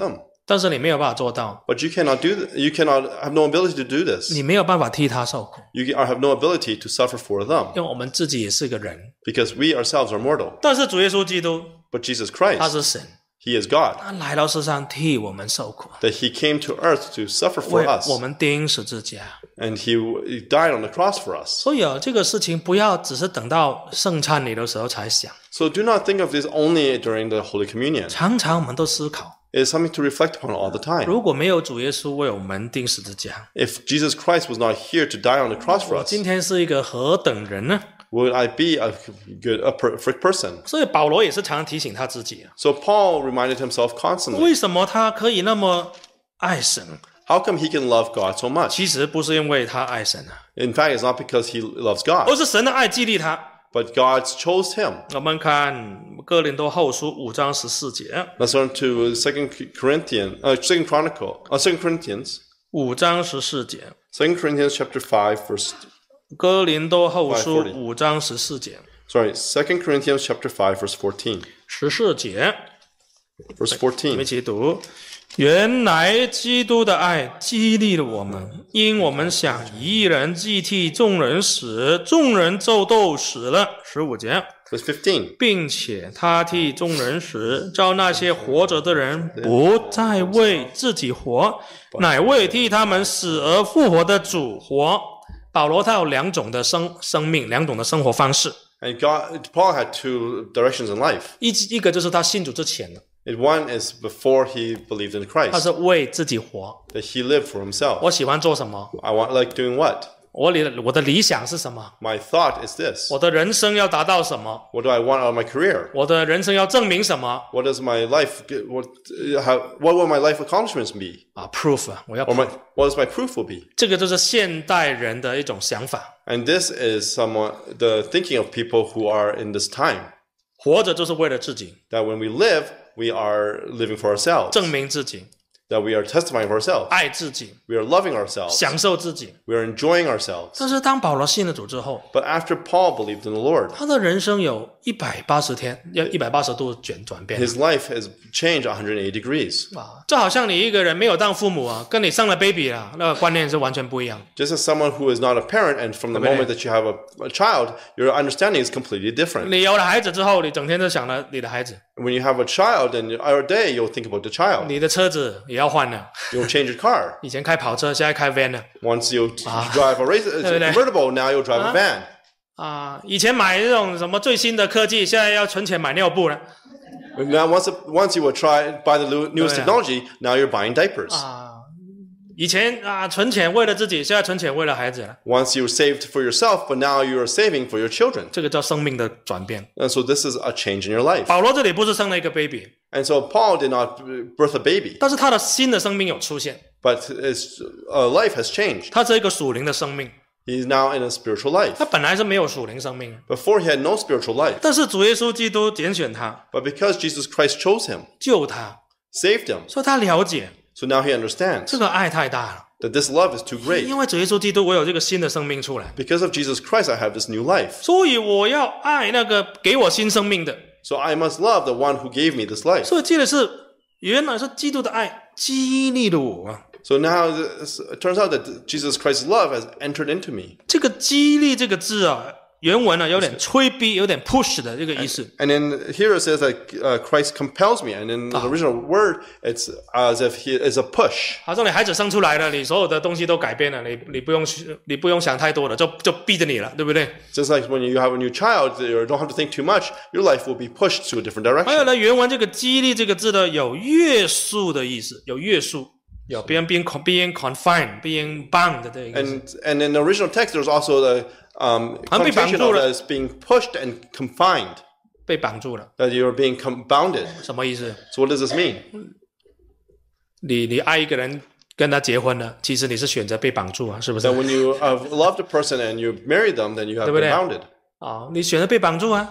但是你没有办法做到， But you cannot do th- you cannot have no ability to do this. 你没有办法替他受苦， You can- have no ability to suffer for them 因为我们自己也是个人。 because we ourselves are mortal. 但是主耶稣基督 But Jesus 他 Christ, 是神， he is God, 他来到世上替我们受苦， that he came to earth to suffer 为 for us, 我们钉十字架。 and he, he died on the cross for us. 所以啊，这个事情不要只是等到圣餐礼的时候才想， So do not think of this only during the Holy Communion. 常常我们都思考， It is something to reflect upon all the time. 如果没有主耶稣为我们钉十字架， If Jesus Christ was not here to die on the cross for 我 us, 今天是一个何等人呢？ would I be a good, a perfect person? 所以保罗也是常常提醒他自己啊， So Paul reminded himself constantly, 为什么他可以那么爱神？ how come he can love God so much? 其实不是因为他爱神啊， In fact, it's not because he loves 而 God, 是神的爱激励他。 but God chose him. 我们看哥林多后书五章十四节， Let's turn to Second Corinthians, uh, Second Chronicle, uh, Second Corinthians, 五章十四节， Second Corinthians chapter five, verse. 哥林多后书五百四十五章十四节， Sorry, Second Corinthians chapter five, verse fourteen. 十四节， Verse 我们 fourteen. 一起读。原来基督的爱激励了我们，因我们想一人既替众人死，众人就都死了。十五节， Verse fifteen. 并且他替众人死，叫那些活着的人不再为自己活，乃为替他们死而复活的主活。保罗他有两种的生生命，两种的生活方式， And God, Paul had two directions in life. 一一个就是他信主之前的， And one is before he believed in 他 Christ, 是为自己活。 that he lived for himself. 我喜欢做什么？ I want like doing what? 我理我的理想是什么？ My thought is this. 我的人生要达到什么？ What do I want out of my career? 我的人生要证明什么？ What does my life get- what uh, how, what will my life accomplishments be? 啊 ，proof 啊，我要 Or my what does my proof will be? 这个就是现代人的一种想法， And this is somewhat the thinking of people who are in this time. 活着就是为了自己， That when we live, we are living for ourselves. 证明自己， That we are testifying for ourselves. 爱自己， We are loving ourselves. 享受自己。 We are enjoying ourselves. 但是当保罗信了主之后， But after Paul believed in the Lord, 他的人生有一百八十天，要一百八十度转转变 his life has changed one hundred eighty degrees. 啊！就好像你一个人没有当父母啊，跟你生了 baby 啊，那个观念是完全不一样。 Just as someone who is not a parent, and from the moment that you have a, a child, your understanding is completely different. 你有了孩子之后，你整天都想着你的孩子， When you have a child, and every day you'll think about the child. 你的车子也要换了。 You'll change your car. 以前开跑车，现在开 van 了 Once you drive a race, it's a convertible, now you'll drive a van. 啊！以前买这种什么最新的科技，现在要存钱买尿布了 Now, once once you will try buy the lu- newest yeah. technology, now you're buying diapers. 啊！以前啊存钱为了自己，现在存钱为了孩子了。 Once you saved for yourself, but now you are saving for your children. 这个叫生命的转变。 And so this is a change in your life. 保罗这里不是生了一个 baby， And so Paul did not birth a baby, 但是他的新的生命有出现， but his uh, life has changed. 他是一个属灵的生命。 He's now in a spiritual life. 他本来是没有属灵生命， Before he had no spiritual life, 但是主耶稣基督拣选他， but because Jesus Christ chose him, 救他， saved him, 所以他了解 so now he understands 这个爱太大了。 that this love is too great. 因为主耶稣基督，我有这个新的生命出来， Because of Jesus Christ, I have this new life. 所以我要爱那个给我新生命的。 So I must love the one who gave me this life. 所以记得是原来是基督的爱激励了我啊。 So now this- it turns out that Jesus Christ's love has entered into me. 这个激励这个字啊，原文啊有点催逼，有点 push 的这个意思。 And then here it says that uh, Christ compels me. And in the original word, it's as if he is a push. 好像你孩子生出来了，你所有的东西都改变了，你你不用你不用想太多了，就就逼着你了，对不对？ Just like when you have a new child, you don't have to think too much. Your life will be pushed to a different 还有 direction. 呢，原文这个激励这个字呢，有约束的意思，有约束，有 being being being confined, being bound 的这个意思。 And and in the original text, there's also the um, I'm being connotation bound. of it as being pushed and confined, 被绑住了， that you're being com- bounded. 什么意思？ So what does this mean? 你你爱一个人，跟他结婚了，其实你是选择被绑住啊，是不是？ That when you have loved a person and you marry them, then you have 对不 been 对？ bounded. 啊，你选择被绑住啊，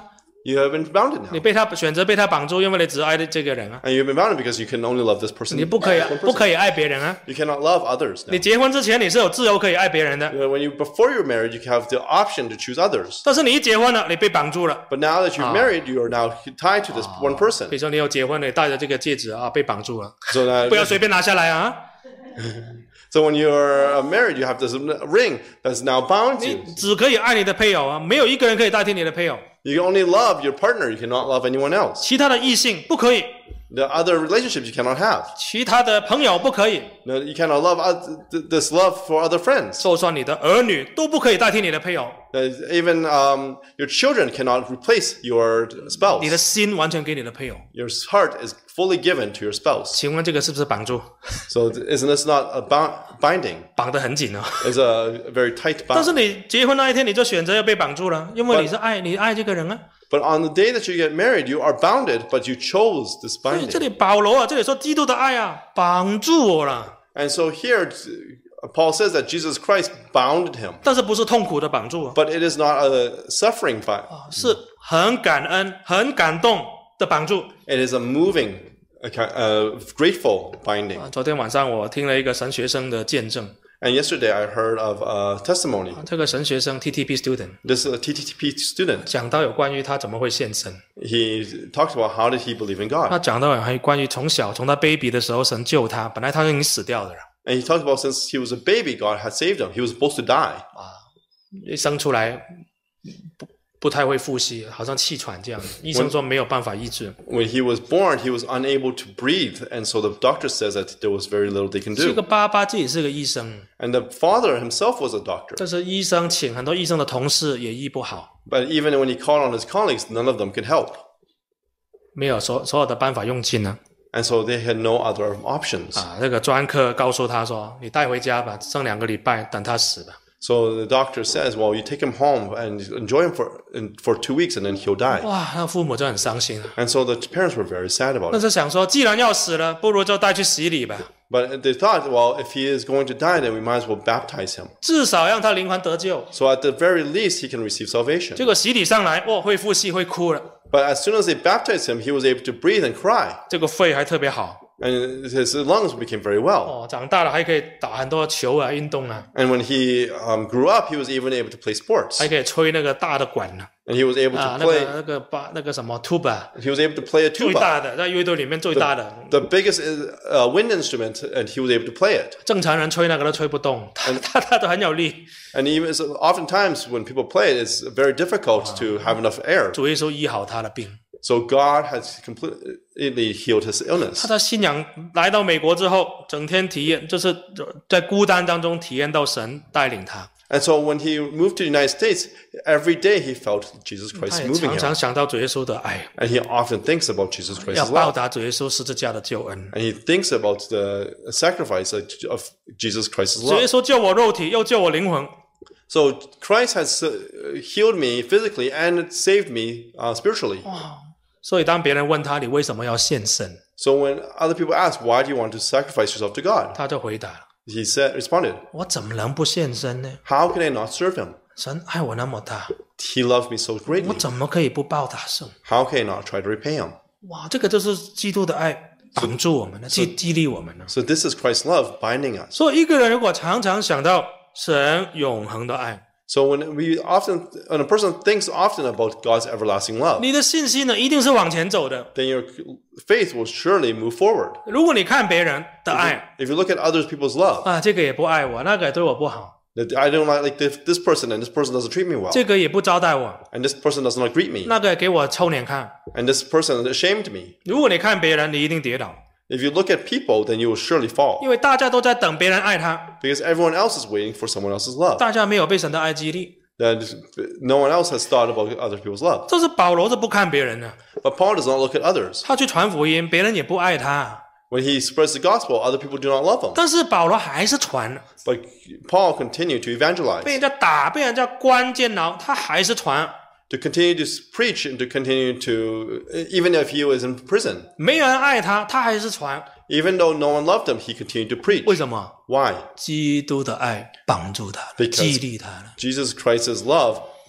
You have been bounded now. 你被他选择被他绑住，因为你只爱这个人啊。 And you've been bounded because you can only love this person. 你不可以 one 不 person. 可以爱别人啊。 You cannot love others 你 now. 结婚之前你是有自由可以爱别人的， When you before you're married, you have the option to choose others. 但是你一结婚了，你被绑住了。 But now that you've married, you are now tied to this one 比 person. 如说你有结婚，你戴着这个戒指啊，被绑住了， So that, 不要随便拿下来啊。 so when you're married, you have this ring that's now bound to 你 you. 只可以爱你的配偶啊，没有一个人可以代替你的配偶， You can only love your partner. You cannot love anyone else. 其他的异性不可以， The other relationships you cannot have. 其他的朋友不可以， No, you cannot love oth- this love for other friends. 就算你的儿女都不可以代替你的配偶， Uh, Even um, your children cannot replace your 你 spouse. 的心完全给你的配偶。 Your heart is fully given to your spouse. 请问这个是不是绑住？ So isn't this not a bound, binding? 绑得很紧哦。 It's a very tight 但是 bond. 你结婚那一天你就选择要被绑住了，因为你是爱你爱这个人啊。 But on the day that you get married, you are bounded, but you chose this 所以这 binding. 里保罗啊，这里说基督的爱啊，绑住我了， And so here, Paul says that Jesus Christ bounded him. 但是不是痛苦的绑住啊， But it is not a suffering bind. 是很感恩、很感动的绑住。 It is a moving, a ki- uh, grateful binding. 啊，昨天晚上我听了一个神学生的见证， And yesterday I heard of a testimony. 这个神学生 T T P student This is a T T P student. 讲到有关于他怎么会献身， He talked about how did he believe in 他 God. 讲到还有关于从小从他 baby 的时候神救他，本来他就已经死掉的了， And he talked about since he was a baby, God had saved him. He was supposed to die. 一生出来不不太会呼吸，好像气喘这样，医生说没有办法医治。 When he was born, he was unable to breathe. And so the doctor says that there was very little they can 这个 do. 爸爸自己是个医生， And the father himself was a doctor. 这是医生请很多医生的同事也医不好， But even when he called on his colleagues, none of them could help. 没有所所有的办法用尽了 And so they had no other options. 啊。这个专科告诉他说：“你带回家吧，剩两个礼拜等他死吧。 So the doctor says, well, you take him home and enjoy him for, for two weeks and then he'll ” die. 哇，那父母就很伤心了。 And so the parents were very sad about 那 it. 是想说，既然要死了，不如就带去洗礼吧， But they thought, well, if he is going to die, then we might as well baptize him. 至少让他灵魂得救。 So at the very least, he can receive salvation. 结果洗礼上来，哦，会呼吸，会哭了， But as soon as they baptized him, he was able to breathe and cry. 这个肺还特别好 And his lungs became very well. 哦，长大了还可以打很多球啊，运动啊， And when he um, grew up, he was even able to play sports. 还可以吹那个大的管呢 And he was able 啊， to 那个 play. 那个把那个什么 tuba He was able to play a 最 tuba, 大的，在乐队里面最大的， the biggest uh, wind instrument, and he was able to play it. 正常人吹那个都吹不动，他他他都很有力。 And even so, oftentimes when people play it, it's very difficult to have enough air. 主耶稣医好他的病。 So God has completely healed his 他 illness. 的信仰来到美国之后，整天体验，就是在孤单当中体验到神带领他。 And so when he moved to the United States, every day he felt Jesus 他 Christ 也 moving 常 him. 常想到主耶稣的爱， And he often thinks about Jesus 要 Christ's 报 love. 答主耶稣十字架的救恩。 And he thinks about the sacrifice of Jesus Christ's 主耶 love. 稣救我肉体，又救我灵魂。 So Christ has uh, healed me physically and saved me uh, spiritually. 所以当别人问他你为什么要献身， So when other people ask, why do you want to sacrifice yourself to God? 他就回答了： He said, responded, 我怎么能不献身呢？ how can I not serve him? 神爱我那么大， He loved me so 我 greatly. 怎么可以不报答神？ How can I not try to repay him? 哇，这个就是基督的爱绑住我们了，激激励我们了。 So this is Christ's love binding us. 所以一个人如果常常想到神永恒的爱， So when we often, when a person thinks often about God's everlasting love, 你的信心呢一定是往前走的。 then your faith will surely move forward. 如果你看别人的爱 If you look at other people's love, 啊，这个也不爱我，那个也对我不好， that I don't like this, this person and this person doesn't treat me well, 这个也不招待我， and this person does not greet me, 那个也给我臭脸看。 and this person ashamed me. 如果你看别人，你一定跌倒， If you look at people, then you will surely fall, 因为大家都在等别人爱他， because everyone else is waiting for someone else's love. 大家没有被神的爱激励。 That no one else has thought about other people's love. 这是保罗是不看别人的， But Paul does not look at others. 他去传福音，别人也不爱他， When he spreads the gospel, other people do not love him. 但是保罗还是传， But Paul continued to 被 evangelize, 人家打，被人家关监牢，他还是传。 to continue to preach, and to continue to, even if he was in prison. 没人爱他，他还是传。 Even though no one loved him, he continued to preach. 为什么？ Why? 基督的爱绑住他了， Because- 激励他了。 Jesus Christ's love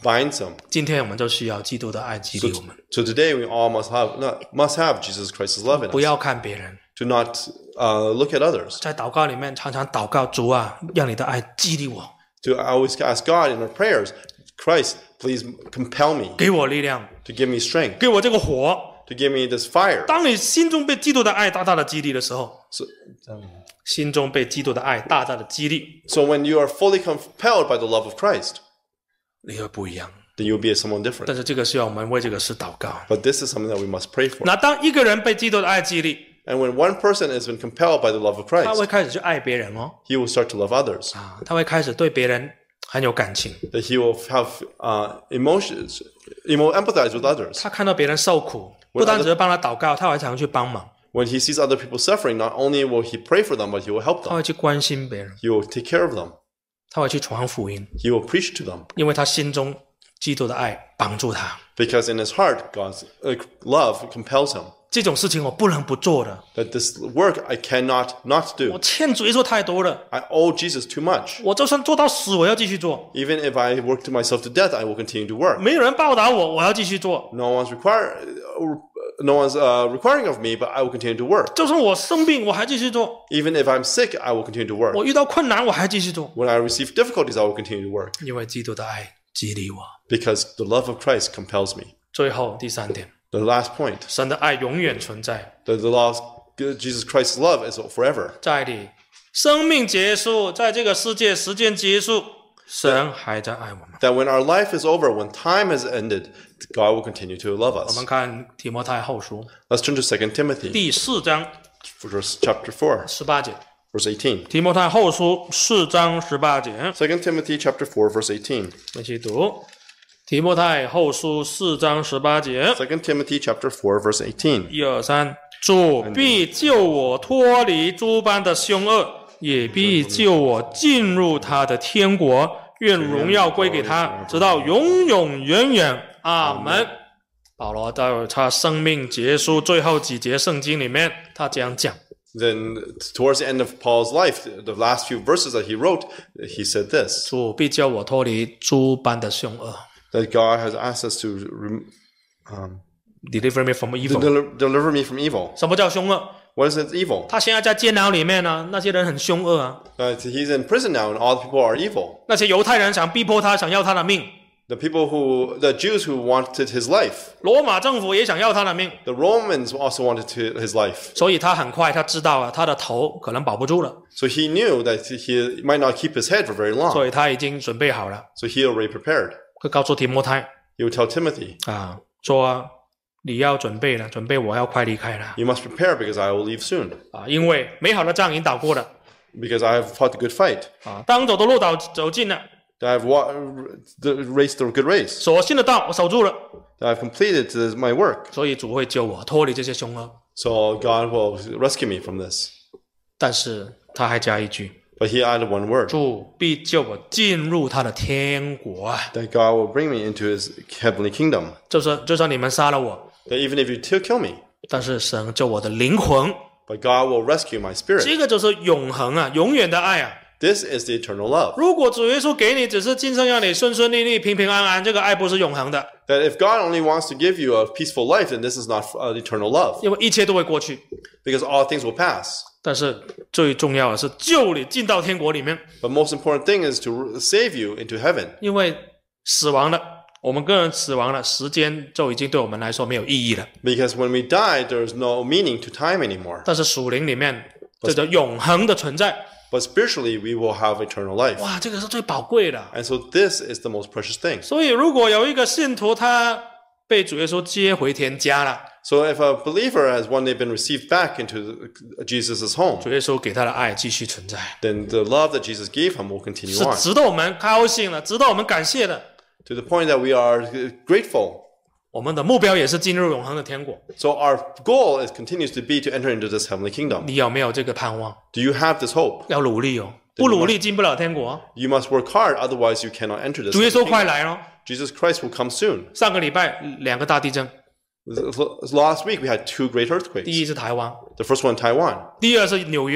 binds them. 今天我们就需要基督的爱激 So, 励我们， so today we all must have not, must have Jesus Christ's love in 不 us. 要看别人， To not uh, look at others. 在祷告里面常常祷告主啊，让你的爱激励我， To always ask God in our prayers, Christ, please compel me, 给我力量， to give me strength, 给我这个火。 to give me this fire. 当你心中被基督的爱大大的激励的时候， So, 心中被基督的爱大大的激励， so when you are fully compelled by the love of Christ, 你会不一样。 then you'll be someone different. 但是这个需要我们为这个事祷告。 But this is something that we must pray for. 那当一个人被基督的爱激励， And when one person has been compelled by the love of 他会 Christ, 开始去爱别人哦， he will start to love others. 啊，他会开始对别人很有感情。 That he will have uh, emotions, he will empathize with others. 他看到别人受苦，不单只是帮他祷告，他还常去帮忙， When he sees other people suffering, not only will he pray for them, but he will help 他 them. 会去关心别人， He will take care of them. 他会去传福音， He will preach to them. 因为他心中基督的爱帮助他。 Because in his heart, God's uh, love compels him. 这种事情我不能不做的， That this work I cannot not 我 do. 欠主耶稣太多了， I owe Jesus too much. 我就算做到死，我要继续做。 Even if I work to myself to death, I will continue to work. 没有人报答我，我要继续做。 No one's require, uh, no one's uh, requiring of me, but I will continue to work. 就算我生病，我还继续做； Even if I'm sick, I will continue to work. 我遇到困难，我还继续做， When I receive difficulties, I will continue to work. 因为基督的爱激励我。 Because the love of Christ compels me. 最后第三点， The last point, 神的爱永远存在， the, the love, Jesus Christ's love is forever. 在你生命结束，在这个世界时间结束，神还在爱我们。 That when our life is over, when time has ended, God will continue to love 我们 us. 看提摩太后书 Let's turn to Second Timothy, 第四章 verse chapter four, 十八节。 verse eighteen. 提摩太后书四章十八节， Second Timothy chapter four, verse eighteen. 一起读。提摩太后书四章十八节， Second Timothy chapter four, verse eighteen. 一二三，主必救我脱离诸般的凶恶，也必救我进入他的天国。愿荣耀归给他，直到永永远远。阿门。保罗在他生命结束最后几节圣经里面，他这样讲。 Then, towards the end of Paul's life, the last few verses that he wrote, he said this, 主必救我脱离诸般的凶恶 that God has asked us to rem- um, ，deliver me from to evil。 del- deliver me from evil. 什么叫凶恶？ What is it evil? 他现在在监牢里面呢，那些人很凶恶啊， Uh, he's in prison now, and all the people are evil. 那些犹太人想逼迫他，想要他的命， The people who, the Jews who wanted his life, 罗马政府也想要他的命， the Romans also wanted to, his life. 所以他很快他知道啊，他的头可能保不住了， So he knew that he might not keep his head for very long. 所以他已经准备好了， So he already prepared. 会告诉提摩太 He would tell Timothy, 啊，说你要准备了，准备我要快离开了 you must prepare because I will leave soon. 啊，因为美好的仗已经打过了 Because I have fought a good fight. 啊，当走的路走走尽了， That I've wa- the, raced the good race. 所信的道我守住了， That I've completed this- my work. 所以主会救我脱离这些凶恶。 So God will rescue me from this. 但是他还加一句， But he added one word, 主必救我进入他的天国啊， that God will bring me into his heavenly kingdom. 就是就算你们杀了我， That even if you still kill me, 但是神救我的灵魂， but God will rescue my spirit. 这个就是永恒啊，永远的爱啊。 This is the eternal love. 如果主耶稣给你只是今生让你顺顺利利、平平安安，这个爱不是永恒的， That if God only wants to give you a peaceful life, then this is not uh, eternal love. 因为一切都会过去。 Because all things will pass. 但是最重要的是救你进到天国里面， But most important thing is to save you into heaven. 因为死亡了，我们个人死亡了，时间就已经对我们来说没有意义了。 Because when we die, there is no meaning to time anymore. 但是属灵里面，这叫永恒的存在。 But spiritually, we will have eternal life. 哇，这个是最宝贵的。 And so this is the most precious thing. 所以，如果有一个信徒他被主耶稣接回天家了， So if a believer has one day been received back into Jesus' home, 主耶稣给他的爱继续存在， then the love that Jesus gave him will continue 是 on 值得我们高兴的，值得我们感谢的。 to the point that we are grateful. 我们的目标也是进入永恒的天国。 So our goal is continues to be to enter into this heavenly kingdom. 你有没有这个盼望？ Do you have this hope? 要努力哦，不努力进不了天国。 You must work hard, otherwise you cannot enter this 主耶 heavenly 稣快 kingdom. 来了！ Jesus Christ will come soon. 上个礼拜两个大地震， Last week we had two great 第 earthquakes. 一是台湾， The first one in Taiwan, 第二是纽约。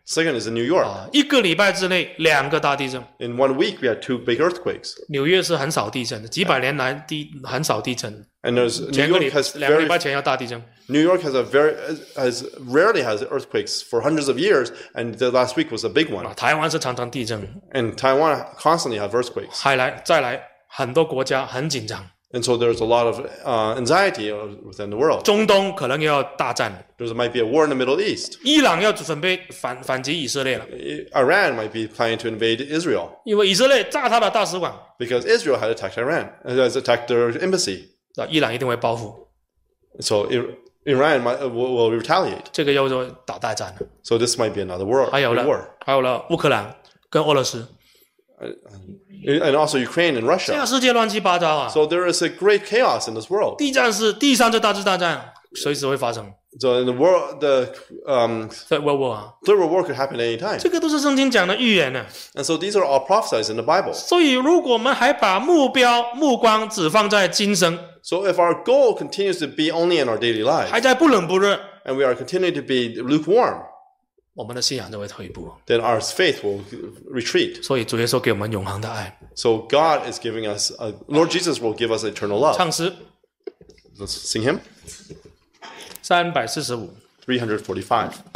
Second is in New York. 啊，一个礼拜之内两个大地震。 In one week, we had two big earthquakes. 纽约是很少地震的，几百年来地很少地震。 And there's New 前个礼 York has 两个礼 very 拜前要大地震。 New York has a very has rarely has earthquakes for hundreds of years, and the last week was a big one. 啊，台湾是常常地震。 And Taiwan constantly have earthquakes, 还来再来，很多国家很紧张。 and so there's a lot of uh, anxiety within the world. 中东可能要大战， There might be a war in the Middle East. 伊朗要准备反反击以色列了， Iran might be planning to invade Israel 因为以色列炸他的大使馆， because Israel had attacked Iran, has attacked their embassy. 啊，伊朗一定会报复， So Iran might, will, will retaliate. 这个要做打大战了。 So this might be another war. 还有 war. 了，还有了乌克兰跟俄罗斯， And also Ukraine and 这样 Russia. 世界乱七八糟啊！ So there is a great chaos in this world. 地战是第三次大致大战，随时会发生。 So in the world, the um, Third World War 啊， third world war could happen at any time. 这个都是圣经讲的预言呢。 And so these are all prophesied in the Bible. 所以，如果我们还把目标、目光只放在今生， So if our goal continues to be only in our daily lives, 还在不冷不热， and we are continuing to be lukewarm, 我们的信仰就会退步。 then our faith will retreat. 所以，主耶稣给我们永恒的爱。 So God is giving us, a, Lord Jesus will give us eternal love. 唱诗 Let's sing him. 三百四十五。 three forty-five.